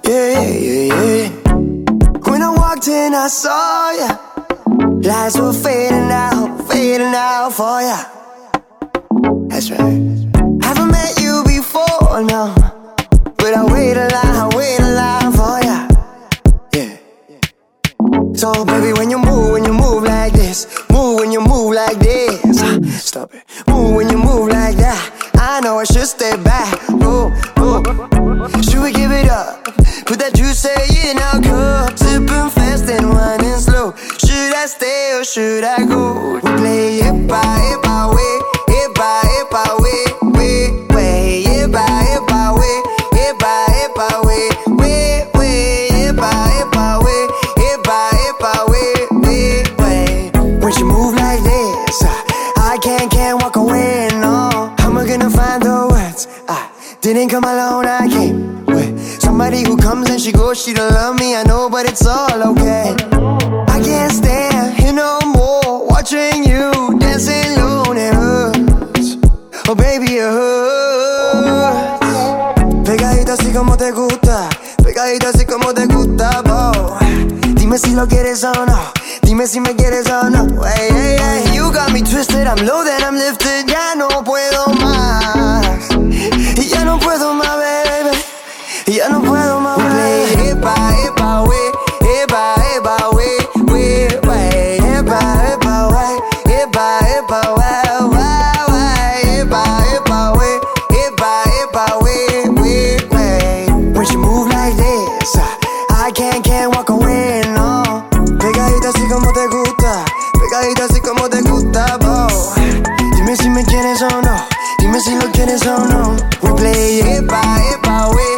Yeah, yeah, yeah. When I walked in, I saw ya. Lights were fading out for ya. That's right. Haven't met you before, no, but I wait a line for ya. Yeah. So baby, when you move like this, move when you move like this. Stop it. Move when you move like that. I know I should step back. Move, move. Should we give it up? Put that juice in our cup. Sipping fast and winding slow. Should I stay or should I go? We play it by way, it by way, way, it by way, it by way, way, it by way, it by way, way. When she move like this, I can't walk away, no. How am I gonna find the words? I didn't come alone, I came with somebody who comes and she goes. She don't love me, I know, but it's all okay. I can't stand here no more, watching you dancing alone. It hurts, oh baby, it hurts. Pegadita así como te gusta, pegadita así como te gusta, boy. Dime si lo quieres o no, dime si me quieres o no. Hey, hey, hey. You got me twisted, I'm low, then I'm lifted. Ya no puedo más, ya no puedo más, baby. Ya no puedo más, baby. Epa, wey, epa, wey, wey, wey. Epa, wey, epa, wey, wey, epa, wey, epa, wey, wey, wey. When she move like this, I can't walk away, no. Pegadita así como te gusta, pegadita así como te gusta, boy. Dime si me quieres o no, dime si lo quieres o no. We play epa, wey,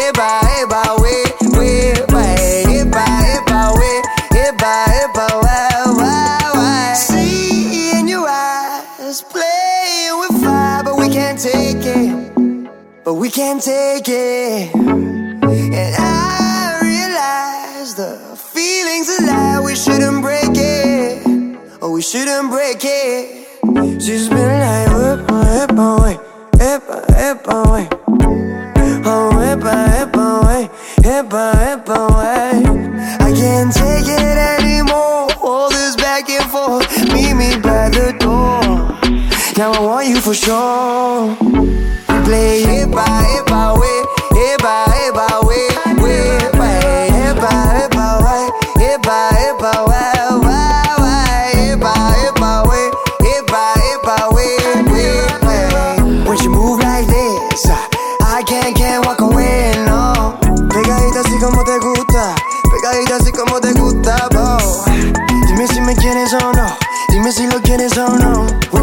epa, wey, wey, wey. Epa, wey, epa, wey, wey, wey. See in your eyes, playing with fire, but we can't take it, but we can't take it. And I realize the feeling's a lie, we shouldn't break it, oh, we shouldn't break it. She's been like, epa, wey, epa, wey. Oh, epa, wey, epa, wey. I can't take it anymore, all this back and forth. Meet me by the door, now I want you for sure. We play epa, wey, epa, wey, wey, wey. Epa, wey, epa, wey, wey, epa, wey, epa, wey, wey, wey. When she move like this, I can't walk away, no. Pegadita así como te gusta, pegadita así como te gusta, boy. Dime si me quieres o no, dime si lo quieres o no.